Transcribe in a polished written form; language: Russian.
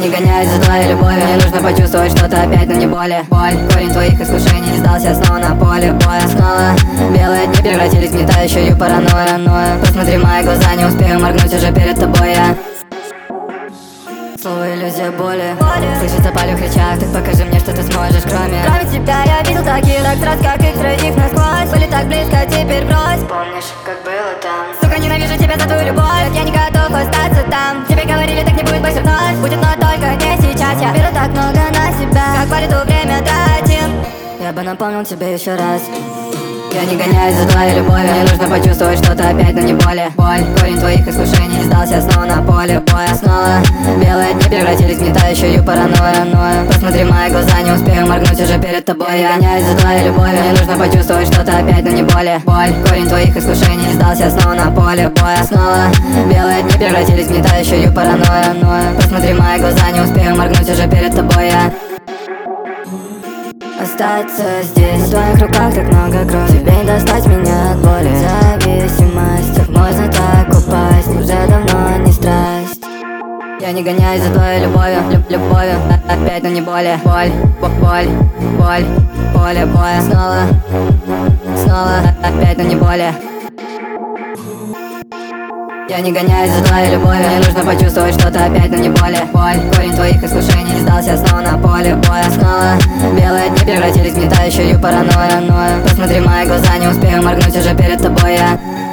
не гоняюсь за твоей любовью, мне нужно почувствовать что-то опять, но не боли. Боль, корень твоих искушений, сдался снова на поле боя. Снова белые дни превратились в метающую паранойю. Посмотри в мои глаза, не успею моргнуть, уже перед тобой я. Слово иллюзия боли, слышится боль в кричах. Так покажи мне, что ты сможешь, кроме тебя я видел таких раз, как их троих насквозь. Были так близко, теперь брось. Помнишь, как было там? Сука, ненавижу тебя за твою любовь. Я не готов остаться там. Тебе говорили, так не будет больше вновь. Будет, но только не сейчас. Я беру так много на себя, как по лету время тратим. Я бы напомнил тебе еще раз. Я не гоняюсь за твоей любовью, мне нужно почувствовать что-то опять, но не боли. Боль, корень твоих искушений, сдался снова на поле боя. Снова белые дни превратились в метающую паранойю. Посмотри в мои глаза, не успею моргнуть, уже перед тобой я. Гоняюсь за твоей любовью, мне нужно почувствовать что-то опять, но не боли. Боль, корень твоих искушений, сдался снова на поле боя. Снова белые дни превратились в метающую паранойю. Посмотри в мои глаза, не успею моргнуть, уже перед тобой я. Остаться здесь, в твоих руках так много крови. Тебе не достать меня от боли. Зависимость, как можно так упасть? Уже давно не страсть. Я не гоняюсь за твоей любовью, любовью. Опять, но не боли. Боль, поле боя. Снова, опять, но не боли. Я не гоняюсь за твоей любовью, мне нужно почувствовать что-то опять, но не боли. Боль, корень твоих искушений, сдался снова на поле боя. Снова белые дни превратились в метающую паранойю. Посмотри в мои глаза, не успею моргнуть, уже перед тобой я.